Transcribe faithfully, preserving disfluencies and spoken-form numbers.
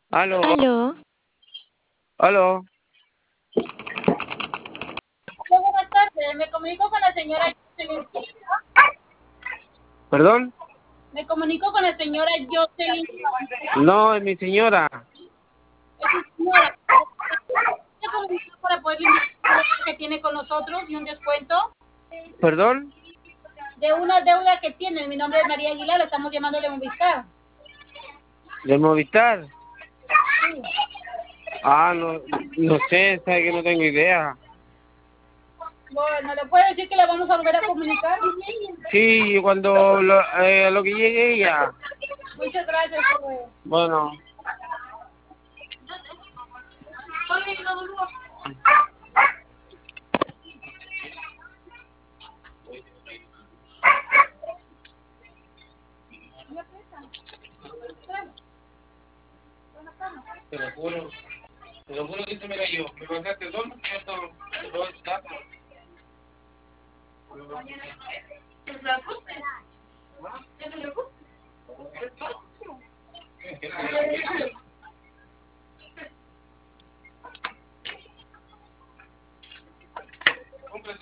Aló, Aló, aló, Hola, buenas tardes. Me comunico con la señora Jocelyn. perdón. Me comunico con la señora Jocelyn. No, es mi señora. Es su señora. ¿Se comunica para poder indicar que tiene con nosotros y un descuento Perdón, de una deuda que tiene? Mi nombre es María Aguilar. Le estamos llamando de Movistar. de Movistar. Sí. Ah, no, no sé, sabe que no tengo idea. Bueno, ¿le puedo decir que le vamos a volver a comunicar? Sí, cuando lo, eh, a lo que llegue ella. Muchas gracias, joven. Bueno, te lo juro, te lo juro que se me cayó. Me pasaste todo, todo, todo el dato.